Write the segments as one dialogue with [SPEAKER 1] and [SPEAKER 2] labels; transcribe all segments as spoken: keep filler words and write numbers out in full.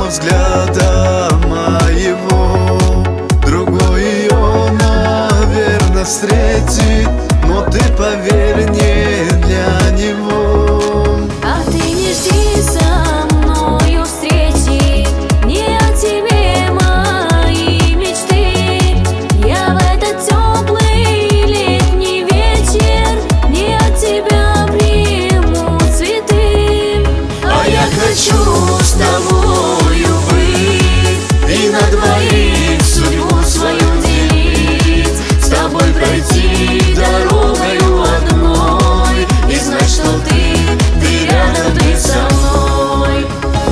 [SPEAKER 1] взгляда моего. Другой ее, наверное, встретит, но ты поверь, не для него.
[SPEAKER 2] А ты не жди со мною встречи, не о тебе мои мечты. Я в этот теплый летний вечер не от тебя приму цветы.
[SPEAKER 1] А я хочу с тобою быть и на двоих судьбу свою делить, с тобой пройти дорогою одной и знать, что ты, ты рядом, ты со мной.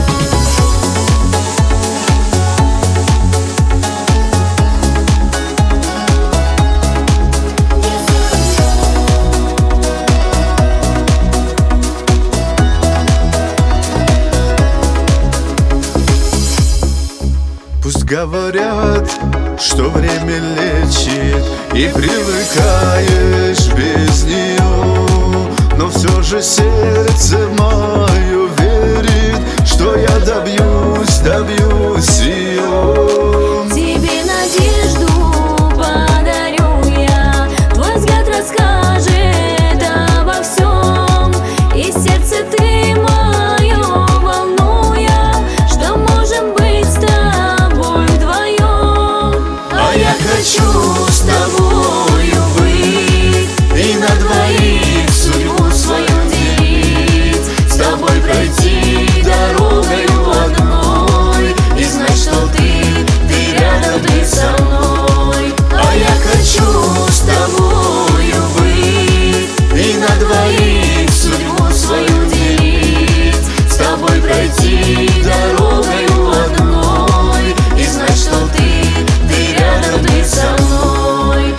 [SPEAKER 1] Пусть говорят, что время лечит, и привыкаешь без нее, но все же сердце мое верит, что я добьюсь, добьюсь ее.
[SPEAKER 2] Тебе надежду подарю я, твой взгляд расскажет обо всем, и сердце ты мое волнуя, что можем быть с тобой вдвоем.
[SPEAKER 1] А я хочу с тобою быть и на двоих судьбу свою делить, с тобой пройти дорогою одной и знать, что ты, ты рядом, ты со мной. А я хочу с тобою быть и на двоих судьбу свою делить, с тобой пройти дорогою одной и знать, что ты, ты рядом, ты со мной.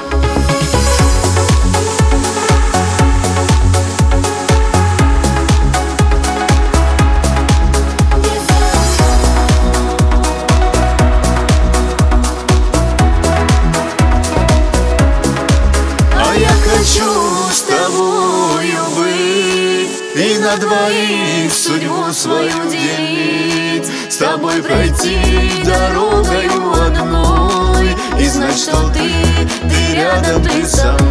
[SPEAKER 1] Хочу с тобою быть и на двоих судьбу свою делить, с тобой пройти дорогою одной и знать, что ты, ты рядом, ты со мной.